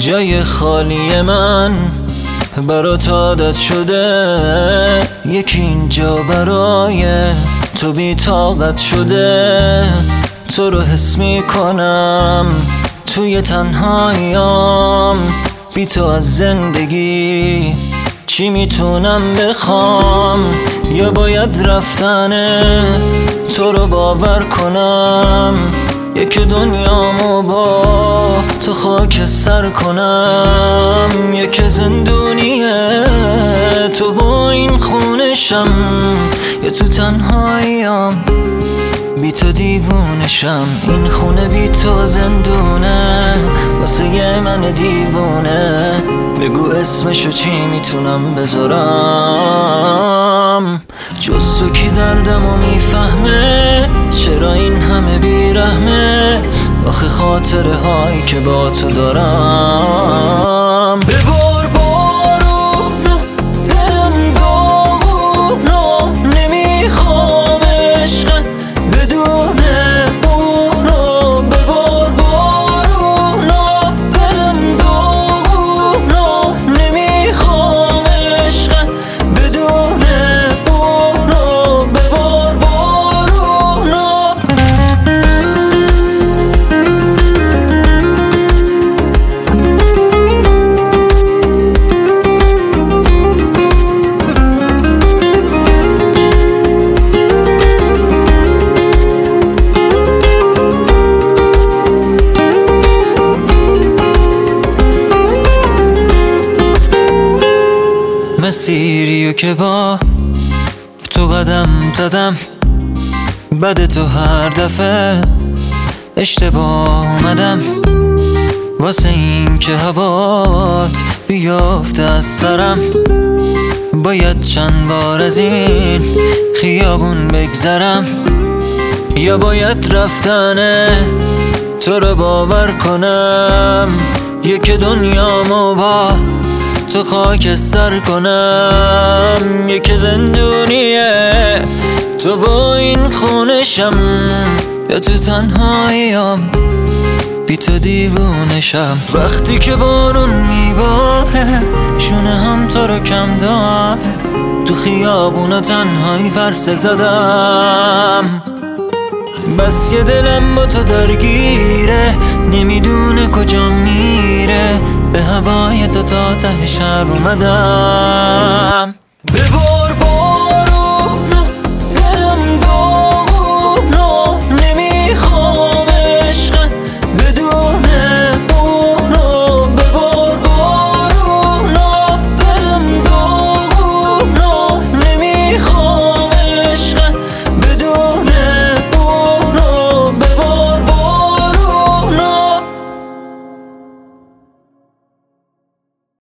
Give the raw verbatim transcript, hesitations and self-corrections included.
جای خالی من برات عادت شده، یکی اینجا برای تو بی طاقت شده. تو رو حس میکنم توی تنهاییام، بی تو از زندگی چی میتونم بخوام؟ یا باید رفتنه تو رو باور کنم، یک دنیامو با تو خاک سر کنم. یک زندونیه تو با این خونشم، یا تو تنهاییام بی تو دیوونشم. این خونه بی تو زندونه واسه من دیوونه. بگو اسمشو چی میتونم بذارم؟ جز تو کی دردمو میفهمه؟ چرا این همه بیرحمه؟ آخه خاطره هایی که با تو دارم. ببار بارونو دلم داغونو، نمیخوام عشق بدون اونو. ببار بارونو دلم داغونو، نمیخوام عشق بدون اونو. ببار بارونو. مسیریو که با تو قدم زدم، بعد تو هر دفعه اشتباه اومدم. واسه این که هوات بیافته از سرم، باید چند بار از این خیابون بگذرم. یا باید رفتنه تو رو باور کنم، یک دنیامو با تو خاک سر کنم. یک زندونیه تو با این خونشم، یا تو تنهاییام بی تو دیوونشم. وقتی که بارون میباره شونه هم تو رو کم دار، تو خیابونا تنهایی ورسه زدم. بس که دلم با تو درگیره، نمیدونه کجا میره. به هوای تو تا ته شهر اومدم.